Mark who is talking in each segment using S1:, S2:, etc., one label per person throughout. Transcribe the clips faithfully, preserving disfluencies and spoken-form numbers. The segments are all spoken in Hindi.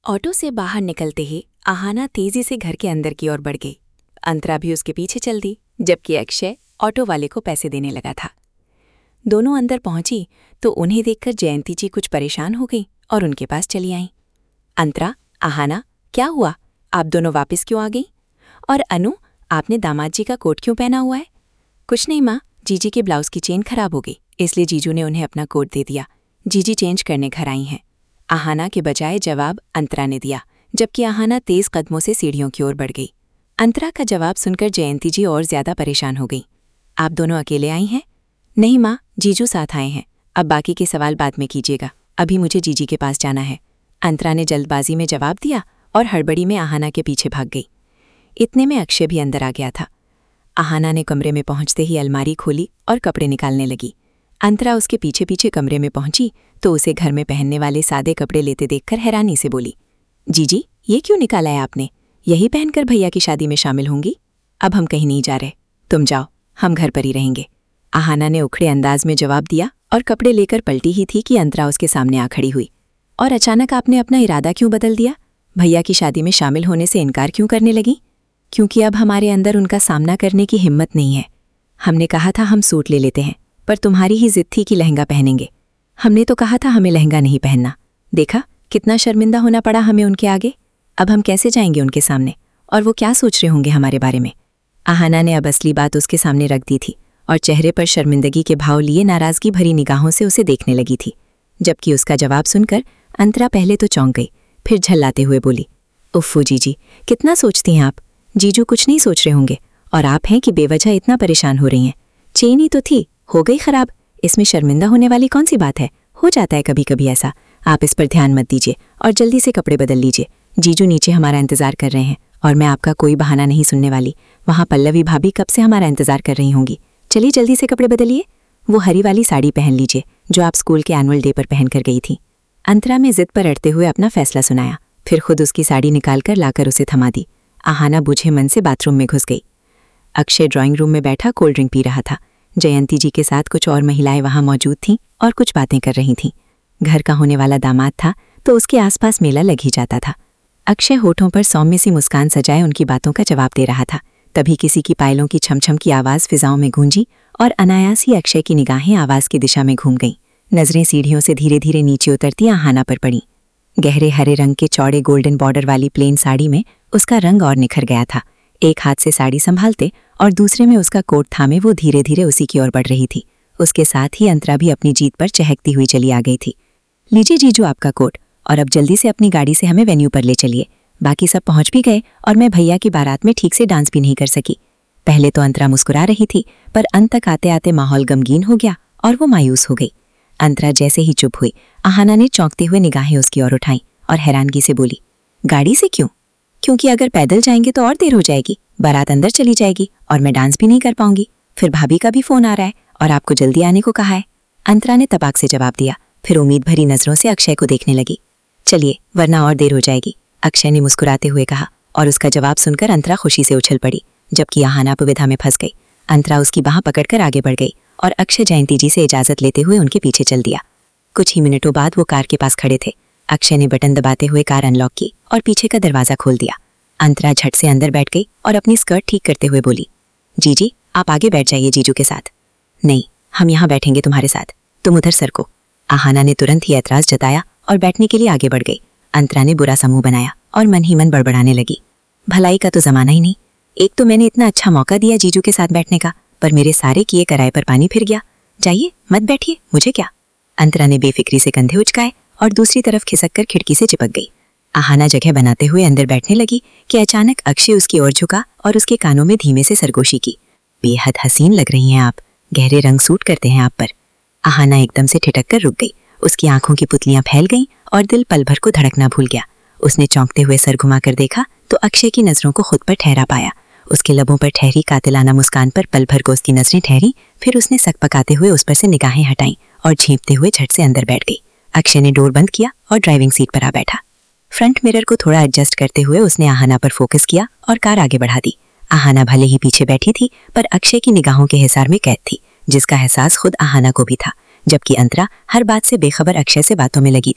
S1: ऑटो से बाहर निकलते ही आहाना तेजी से घर के अंदर की ओर बढ़ गई। अंतरा भी उसके पीछे चल दी, जबकि अक्षय ऑटो वाले को पैसे देने लगा था। दोनों अंदर पहुंची तो उन्हें देखकर जयंती जी कुछ परेशान हो गई और उनके पास चली आईं। अंतरा, आहाना, क्या हुआ? आप दोनों वापस क्यों आ गई? और अनु, आपने दामाद जी का कोट क्यों पहना हुआ है? कुछ नहीं माँ, जीजी के ब्लाउज की चेन खराब हो गई, इसलिए जीजू ने उन्हें अपना कोट दे दिया। जीजी चेंज करने घर आई हैं। आहाना के बजाय जवाब अंतरा ने दिया, जबकि आहाना तेज कदमों से सीढ़ियों की ओर बढ़ गई। अंतरा का जवाब सुनकर जयंती जी और ज्यादा परेशान हो गई। आप दोनों अकेले आई हैं? नहीं माँ, जीजू साथ आए हैं। अब बाकी के सवाल बाद में कीजिएगा, अभी मुझे जीजी के पास जाना है। अंतरा ने जल्दबाजी में जवाब दिया और हड़बड़ी में आहाना के पीछे भाग गई। इतने में अक्षय भी अंदर आ गया था। आहाना ने कमरे में पहुंचते ही अलमारी खोली और कपड़े निकालने लगी। अंतरा उसके पीछे पीछे कमरे में पहुंची तो उसे घर में पहनने वाले सादे कपड़े लेते देखकर हैरानी से बोली, जीजी, ये क्यों निकाला है आपने? यही पहनकर भैया की शादी में शामिल होंगी? अब हम कहीं नहीं जा रहे, तुम जाओ, हम घर पर ही रहेंगे। आहाना ने उखड़े अंदाज में जवाब दिया और कपड़े लेकर पलटी ही थी कि अंतरा उसके सामने आ खड़ी हुई। और अचानक आपने अपना इरादा क्यों बदल दिया? भैया की शादी में शामिल होने से इनकार क्यों करने लगी? क्योंकि अब हमारे अंदर उनका सामना करने की हिम्मत नहीं है। हमने कहा था हम सूट ले लेते हैं, पर तुम्हारी ही जिद थी कि लहंगा पहनेंगे। हमने तो कहा था हमें लहंगा नहीं पहनना। देखा कितना शर्मिंदा होना पड़ा हमें उनके आगे। अब हम कैसे जाएंगे उनके सामने, और वो क्या सोच रहे होंगे हमारे बारे में? आहाना ने अब असली बात उसके सामने रख दी थी और चेहरे पर शर्मिंदगी के भाव लिए नाराजगी भरी निगाहों से उसे देखने लगी थी। जबकि उसका जवाब सुनकर अंतरा पहले तो चौंक गई, फिर झल्लाते हुए बोली, उफ़्फ़ू जीजी, कितना सोचती हैं आप? जीजू कुछ नहीं सोच रहे होंगे, और आप हैं कि बेवजह इतना परेशान हो रही हैं। चेन ही तो थी, हो गई खराब, इसमें शर्मिंदा होने वाली कौन सी बात है? हो जाता है कभी कभी ऐसा। आप इस पर ध्यान मत दीजिए और जल्दी से कपड़े बदल लीजिए। जीजू नीचे हमारा इंतजार कर रहे हैं और मैं आपका कोई बहाना नहीं सुनने वाली। वहाँ पल्लवी भाभी कब से हमारा इंतजार कर रही होंगी। चलिए जल्दी से कपड़े बदलिए। वो हरी वाली साड़ी पहन लीजिए जो आप स्कूल के एनुअल डे पर पहन कर गई थी। अंतरा में जिद पर अड़ते हुए अपना फैसला सुनाया, फिर खुद उसकी साड़ी निकालकर लाकर उसे थमा दी। आहाना बूझे मन से बाथरूम में घुस गई। अक्षय ड्राइंग रूम में बैठा कोल्ड ड्रिंक पी रहा था। जयंती जी के साथ कुछ और महिलाएं वहां मौजूद थीं और कुछ बातें कर रही थीं। घर का होने वाला दामाद था तो उसके आसपास मेला लग ही जाता था। अक्षय होठों पर सौम्य सी मुस्कान सजाए उनकी बातों का जवाब दे रहा था। तभी किसी की पायलों की छमछम की आवाज़ फिजाओं में गूंजी और अनायास ही अक्षय की निगाहें आवाज़ की दिशा में घूम गईं। नजरें सीढ़ियों से धीरे धीरे नीचे उतरती आहाना पर पड़ी। गहरे हरे रंग के चौड़े गोल्डन बॉर्डर वाली प्लेन साड़ी में उसका रंग और निखर गया था। एक हाथ से साड़ी संभालते और दूसरे में उसका कोट थामे वो धीरे धीरे उसी की ओर बढ़ रही थी। उसके साथ ही अंतरा भी अपनी जीत पर चहकती हुई चली आ गई थी। लीजिए जीजू आपका कोट, और अब जल्दी से अपनी गाड़ी से हमें वेन्यू पर ले चलिए। बाकी सब पहुंच भी गए और मैं भैया की बारात में ठीक से डांस भी नहीं कर सकी। पहले तो अंतरा मुस्कुरा रही थी, पर अंत तक आते आते माहौल गमगीन हो गया और वो मायूस हो गई। अंतरा जैसे ही चुप हुई, आहाना ने चौंकते हुए निगाहें उसकी ओर उठाई और हैरानगी से बोली, गाड़ी से क्यों? क्योंकि अगर पैदल जाएंगे तो और देर हो जाएगी, बारात अंदर चली जाएगी और मैं डांस भी नहीं कर पाऊंगी। फिर भाभी का भी फोन आ रहा है और आपको जल्दी आने को कहा है। अंतरा ने तपाक से जवाब दिया, फिर उम्मीद भरी नजरों से अक्षय को देखने लगी। चलिए वरना और देर हो जाएगी, अक्षय ने मुस्कुराते हुए कहा, और उसका जवाब सुनकर अंतरा खुशी से उछल पड़ी, जबकि आहाना अपविधा में फंस गई। अंतरा उसकी बाह पकड़कर आगे बढ़ गई और अक्षय जयंती जी से इजाजत लेते हुए उनके पीछे चल दिया। कुछ ही मिनटों बाद वो कार के पास खड़े थे। अक्षय ने बटन दबाते हुए कार अनलॉक की और पीछे का दरवाजा खोल दिया। अंतरा झट से अंदर बैठ गई और अपनी स्कर्ट ठीक करते हुए बोली, जीजी आप आगे बैठ जाइए जीजू के साथ। नहीं, हम यहाँ बैठेंगे तुम्हारे साथ, तुम उधर सर को। आहाना ने तुरंत ही ऐतराज जताया और बैठने के लिए आगे बढ़ गई। अंतरा ने बुरा समूह बनाया और मन ही मन बड़बड़ाने लगी, भलाई का तो जमाना ही नहीं। एक तो मैंने इतना अच्छा मौका दिया जीजू के साथ बैठने का, पर मेरे सारे किए कराए पर पानी फिर गया। जाइए मत बैठिए, मुझे क्या। अंतरा ने बेफिक्री से कंधे उचकाए और दूसरी तरफ खिसक कर खिड़की से चिपक गई। आहाना जगह बनाते हुए अंदर बैठने लगी कि अचानक अक्षय उसकी ओर झुका और उसके कानों में धीमे से सरगोशी की, बेहद हसीन लग रही हैं आप, गहरे रंग सूट करते हैं आप पर। आहाना एकदम से ठिठक कर रुक गई। उसकी आंखों की पुतलियां फैल गईं और दिल पल भर को धड़कना भूल गया। उसने चौंकते हुए सर घुमा कर देखा तो अक्षय की नजरों को खुद पर ठहरा पाया। उसके लबों पर ठहरी कातिलाना मुस्कान पर पल भर को उसकी नजरें ठहरी, फिर उसने सकपकाते हुए उस पर से निगाहें हटाईं और झींपते हुए झट से अंदर बैठ गई। अक्षय ने डोर बंद किया और ड्राइविंग सीट पर आ बैठा। फ्रंट मिरर को थोड़ा एडजस्ट करते हुए उसने आहाना पर फोकस किया और कार आगे बढ़ा दी। आहाना भले ही पीछे बैठी थी, पर अक्षय की निगाहों के हिसार में कैद थी, जिसका एहसास खुद आहाना को भी था, जबकि अंतरा हर बात से बेखबर अक्षय से बातों में लगी थी।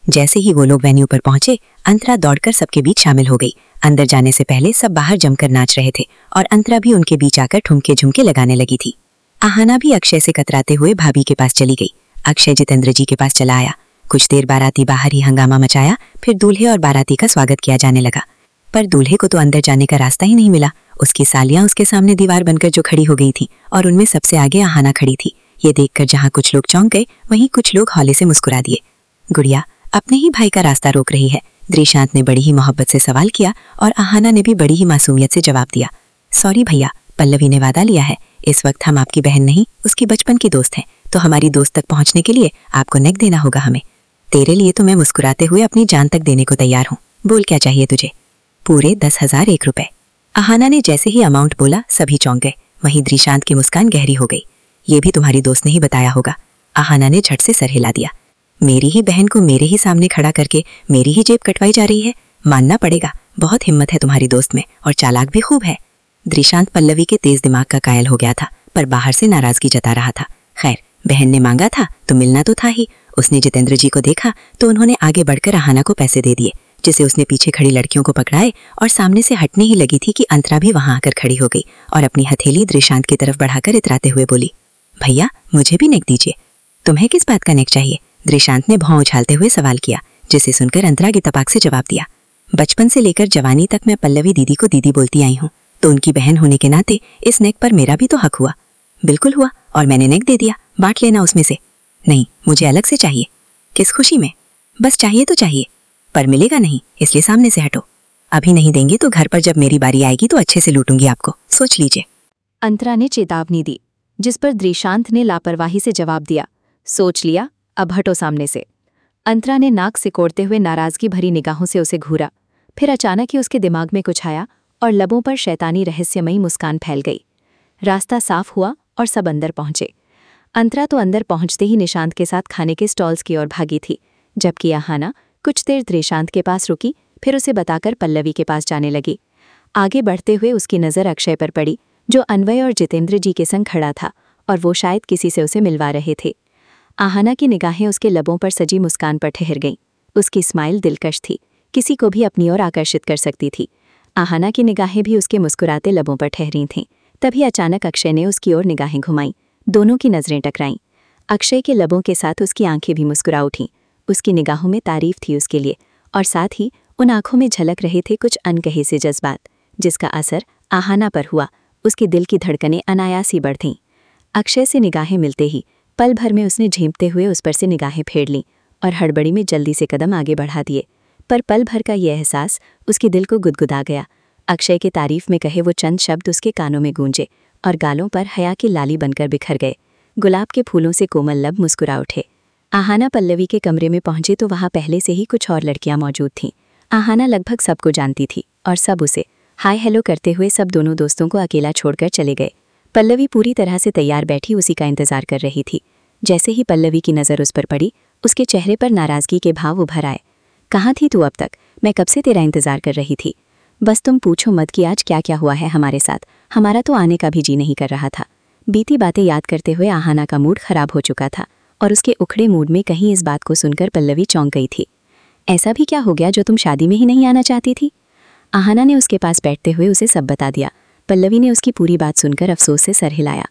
S1: जैसे ही वो लोग वेन्यू पर पहुंचे, अंतरा दौड़कर सबके बीच शामिल हो गई। अंदर जाने से पहले सब बाहर जमकर नाच रहे थे और अंतरा भी उनके बीच आकर ठुमके झुमके लगाने लगी थी। आहाना भी अक्षय से कतराते हुए भाभी के पास चली गई। अक्षय जितेंद्र जी के पास चला आया। कुछ देर बाराती बाहर ही हंगामा मचाया, फिर दूल्हे और बाराती का स्वागत किया जाने लगा। पर दूल्हे को तो अंदर जाने का रास्ता ही नहीं मिला। उसकी सालियां उसके सामने दीवार बनकर जो खड़ी हो गई थी और उनमें सबसे आगे आहाना खड़ी थी। ये देखकर जहां कुछ लोग चौंक गए, वहीं कुछ लोग हौले से मुस्कुरा दिए। गुड़िया अपने ही भाई का रास्ता रोक रही है, द्रिशांत ने बड़ी ही मोहब्बत से सवाल किया और आहाना ने भी बड़ी ही मासूमियत से जवाब दिया। सॉरी भैया, पल्लवी ने वादा लिया है, इस वक्त हम आपकी बहन नहीं, उसकी बचपन की दोस्त हैं, तो हमारी दोस्त तक पहुंचने के लिए आपको नेक देना होगा हमें। तेरे लिए तो मैं मुस्कुराते हुए अपनी जान तक देने को तैयार हूँ। बोल क्या चाहिए तुझे? पूरे दस हजार एक रुपए। आहाना ने जैसे ही अमाउंट बोला, सभी चौंक गए। वहीं द्रिशांत की मुस्कान गहरी हो गई। ये भी तुम्हारी दोस्त ने ही बताया होगा। आहाना ने झट से सर हिला दिया। मेरी ही बहन को मेरे ही सामने खड़ा करके मेरी ही जेब कटवाई जा रही है? मानना पड़ेगा, बहुत हिम्मत है तुम्हारी दोस्त में और चालाक भी खूब है। द्रिशांत पल्लवी के तेज दिमाग का कायल हो गया था, पर बाहर से नाराजगी जता रहा था। खैर, बहन ने मांगा था तो मिलना तो था ही। उसने जितेंद्र जी को देखा तो उन्होंने आगे बढ़कर आहाना को पैसे दे दिए, जिसे उसने पीछे खड़ी लड़कियों को पकड़ाए और सामने से हटने ही लगी थी कि अंतरा भी वहां आकर खड़ी हो गई और अपनी हथेली द्रिशांत की तरफ बढ़ाकर इतराते हुए बोली, भैया मुझे भी नेक दीजिए। तुम्हें किस बात का नेक चाहिए? द्रिशांत ने भौं उछालते हुए सवाल किया, जिसे सुनकर अंतरा गितपाक से जवाब दिया। बचपन से लेकर जवानी तक मैं पल्लवी दीदी को दीदी बोलती आई हूँ, तो उनकी बहन होने के नाते इस नेक पर मेरा भी तो हक हुआ। बिल्कुल हुआ, और मैंने नेक दे दिया, बांट लेना उसमें से। नहीं, मुझे अलग से चाहिए। किस खुशी में? बस चाहिए तो चाहिए, पर मिलेगा नहीं, इसलिए सामने से हटो। अभी नहीं देंगे तो घर पर जब मेरी बारी आएगी तो अच्छे से लूटूंगी आपको, सोच लीजिए।
S2: अंतरा ने चेतावनी दी, जिस पर द्रिशांत ने लापरवाही से जवाब दिया, सोच लिया, अब हटो सामने से। अंतरा ने नाक सिकोड़ते हुए नाराजगी भरी निगाहों से उसे घूरा, फिर अचानक ही उसके दिमाग में कुछ आया और लबों पर शैतानी रहस्यमयी मुस्कान फैल गई। रास्ता साफ हुआ और सब अंदर पहुंचे। अंतरा तो अंदर पहुंचते ही निशांत के साथ खाने के स्टॉल्स की ओर भागी थी, जबकि आहाना कुछ देर द्रिशांत के पास रुकी, फिर उसे बताकर पल्लवी के पास जाने लगी। आगे बढ़ते हुए उसकी नज़र अक्षय पर पड़ी, जो अन्वय और जितेंद्र जी के संग खड़ा था और वो शायद किसी से उसे मिलवा रहे थे। आहाना की निगाहें उसके लबों पर सजी मुस्कान पर ठहर गईं। उसकी स्माइल दिलकश थी, किसी को भी अपनी ओर आकर्षित कर सकती थी। आहाना की निगाहें भी उसके मुस्कुराते लबों पर ठहरी थीं। तभी अचानक अक्षय ने उसकी ओर निगाहें घुमाईं, दोनों की नज़रें टकराईं। अक्षय के लबों के साथ उसकी आंखें भी मुस्कुरा उठीं। उसकी निगाहों में तारीफ थी उसके लिए, और साथ ही उन आंखों में झलक रहे थे कुछ अनकहे से जज्बात, जिसका असर आहाना पर हुआ। उसके दिल की धड़कनें अनायास ही बढ़ थीं। अक्षय से निगाहें मिलते ही पल भर में उसने झेंपते हुए उस पर से निगाहें फेर लीं और हड़बड़ी में जल्दी से कदम आगे बढ़ा दिए। पर पल भर का ये एहसास उसके दिल को गुदगुदा गया। अक्षय के तारीफ में कहे वो चंद शब्द उसके कानों में गूंजे और गालों पर हया की लाली बनकर बिखर गए। गुलाब के फूलों से कोमल लब मुस्कुरा उठे। आहाना पल्लवी के कमरे में पहुंचे तो वहां पहले से ही कुछ और लड़कियां मौजूद थीं। आहाना लगभग सबको जानती थी और सब उसे हाय हेलो करते हुए सब दोनों दोस्तों को अकेला छोड़कर चले गए। पल्लवी पूरी तरह से तैयार बैठी उसी का इंतजार कर रही थी। जैसे ही पल्लवी की नज़र उस पर पड़ी, उसके चेहरे पर नाराज़गी के भाव उभर आए। कहाँ थी तू अब तक? मैं कब से तेरा इंतजार कर रही थी। बस तुम पूछो मत कि आज क्या क्या हुआ है हमारे साथ। हमारा तो आने का भी जी नहीं कर रहा था। बीती बातें याद करते हुए आहाना का मूड खराब हो चुका था और उसके उखड़े मूड में कहीं इस बात को सुनकर पल्लवी चौंक गई थी। ऐसा भी क्या हो गया जो तुम शादी में ही नहीं आना चाहती थी? आहाना ने उसके पास बैठते हुए उसे सब बता दिया। पल्लवी ने उसकी पूरी बात सुनकर अफसोस से सर हिलाया।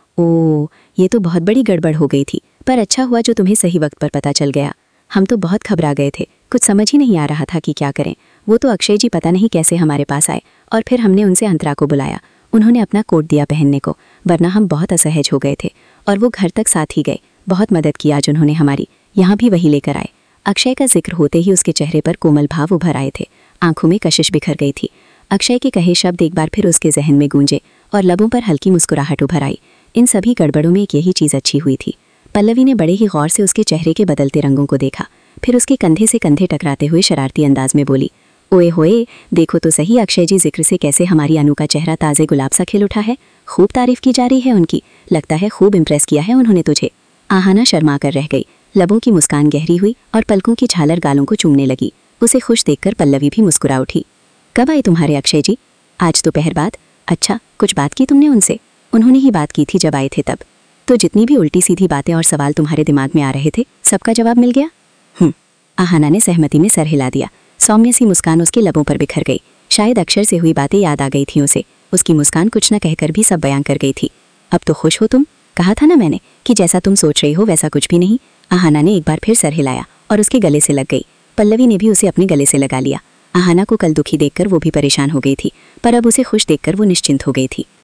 S2: ओह, ये तो बहुत बड़ी गड़बड़ हो गई थी, पर अच्छा हुआ जो तुम्हें सही वक्त पर पता चल गया। हम तो बहुत घबरा गए थे, कुछ समझ ही नहीं आ रहा था कि क्या करें। वो तो अक्षय जी पता नहीं कैसे हमारे पास आए और फिर हमने उनसे अंतरा को बुलाया। उन्होंने अपना कोट दिया पहनने को, वरना हम बहुत असहज हो गए थे। और वो घर तक साथ ही गए, बहुत मदद की आज उन्होंने हमारी। यहाँ भी वही लेकर आए। अक्षय का जिक्र होते ही उसके चेहरे पर कोमल भाव उभर आए थे, आंखों में कशिश बिखर गई थी। अक्षय के कहे शब्द एक बार फिर उसके जहन में गूंजे और लबों पर हल्की मुस्कुराहट उभर आई। इन सभी गड़बड़ों में एक यही चीज़ अच्छी हुई थी। पल्लवी ने बड़े ही गौर से उसके चेहरे के बदलते रंगों को देखा, फिर उसके कंधे से कंधे टकराते हुए शरारती अंदाज में बोली, ओए होए, देखो तो सही अक्षय जी जिक्र से कैसे हमारी अनु का चेहरा ताज़े गुलाब सा खिल उठा है। खूब तारीफ की जा रही है उनकी, लगता है खूब इम्प्रेस किया है उन्होंने तुझे। आहाना शर्मा कर रह गई, लबों की मुस्कान गहरी हुई और पलकों की झालर गालों को चूमने लगी। उसे खुश देखकर पल्लवी भी मुस्कुरा उठी। कब आए तुम्हारे अक्षय जी? आज दोपहर बाद। अच्छा, कुछ बात की तुमने उनसे? उन्होंने ही बात की थी जब आए थे तब। तो जितनी भी उल्टी सीधी बातें और सवाल तुम्हारे दिमाग में आ रहे थे, सबका जवाब मिल गया? हम्म, आहाना ने सहमति में सर हिला दिया। सौम्य सी मुस्कान उसके लबों पर बिखर गई। शायद अक्षर से हुई बातें याद आ गई थी उसे। उसकी मुस्कान कुछ न कहकर भी सब बयां कर गई थी। अब तो खुश हो तुम? कहा था ना मैंने कि जैसा तुम सोच रही हो वैसा कुछ भी नहीं। आहाना ने एक बार फिर सर हिलाया और उसके गले से लग गई। पल्लवी ने भी उसे अपने गले से लगा लिया। आहाना को कल दुखी देखकर वो भी परेशान हो गई थी, पर अब उसे खुश देखकर वो निश्चिंत हो गई थी।